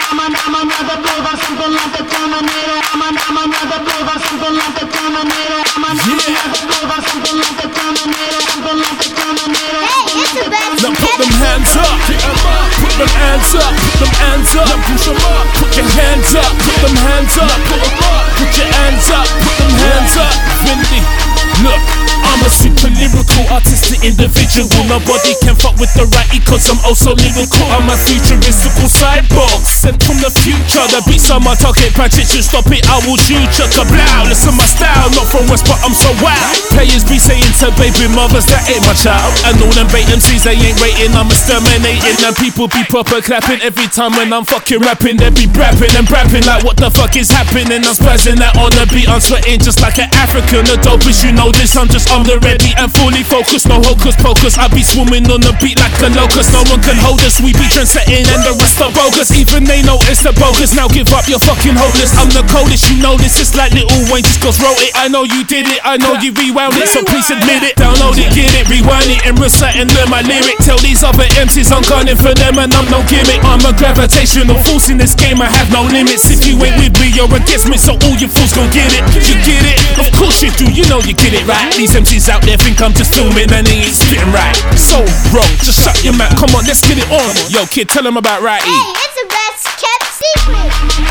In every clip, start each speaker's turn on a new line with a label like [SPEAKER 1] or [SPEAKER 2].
[SPEAKER 1] I'm another flavor, something like a Terminator. I'm another flavor, something like a Terminator. I'm another flavor, something like a Terminator. Something like a Terminator.
[SPEAKER 2] Hey, it's the best.
[SPEAKER 3] Now put them hands up, put them hands up, put them hands up. Now push them up, put your hands up, put them hands up, put them up, put your hands up, put them hands up. Vinny, look, I'm a super lyrical, artistic individual. Nobody can fuck with the righty cause I'm also lyrical. I'm a futuristical cyborg, sent from the future. The beats on my target, practice you stop it, I will shoot you. Kablow, listen my style, not from West but I'm so wild. Players be saying to baby mothers that ain't my child. And all them bait MCs they ain't rating, I'm exterminating. And people be proper clapping every time when I'm fucking rapping. They be brapping and brapping like what the fuck is happening. I'm spazzing that on the beat, I'm sweating just like an African. The dopest, you know this, I'm just on the ready and fully focused. No hocus pocus, I be swimming on the beat like a locust. No one can hold us, we be trendsetting and the rest are bogus. Even they know it's the bogus, now give up your fucking hopeless. I'm the coldest, you know this, it's like Lil Wayne just goes wrote it. I know you did it, I know you rewound it, so please admit it. Download it, get it, rewind it and recite and learn my lyric. Tell these other MCs I'm gunning for them and I'm no gimmick. I'm a gravitational force in this game, I have no limits. If you ain't with me, you're against me, so all you fools gon' get it. You get it? Of course you do, you know you get it right. These MCs out there think I'm just filming and they ain't spitting right. So wrong, just shut your mouth, come on, let's get it on. Yo kid, tell them about Righty.
[SPEAKER 2] Hey, it's the best kept secret.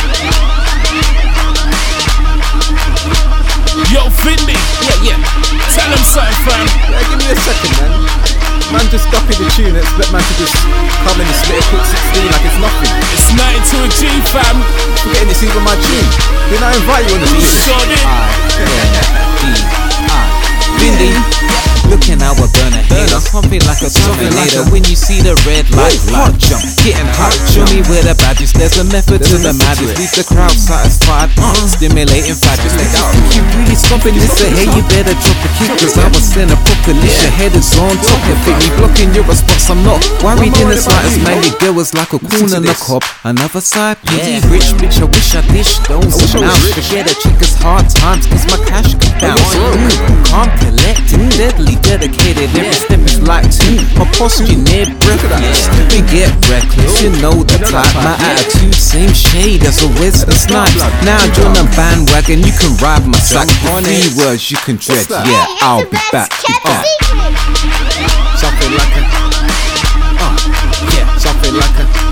[SPEAKER 3] Yo Finley, yeah, tell them something fam.
[SPEAKER 4] Yeah, give me a second, man. Man just copy the tune and expect man to just come in and split a quick 16 like it's nothing.
[SPEAKER 3] It's 92 a G fam.
[SPEAKER 4] Forgetting it's even my tune. Didn't I invite you on the beat?
[SPEAKER 3] Sure did.
[SPEAKER 5] Vindy, looking how I burn a hater, pumping like a Terminator. When you see the red light jump, getting hot. Show me where the badges. There's a method to the madness. Leave the crowd satisfied, stimulating fadges. You really stopping this? Hey, you better drop a kick, cause I was in a apocalypse. Your head is on top of it. Me blocking your response. I'm not worried in the slightest. Man, your girl was like a coon and a cop. Another side, yeah. Rich bitch, I wish I dished those. Now forget a chick is hard times, cause my cash come down. Calm, collected, deadly dedicated. Every step is like two. My posture near breathless. We get reckless, you know the type. My attitude, same shade as a Wesley Snipes. Now join the bandwagon, you can ride my sack. 3 words you can dread. Yeah, I'll be back.
[SPEAKER 4] Something like a, yeah, something like a.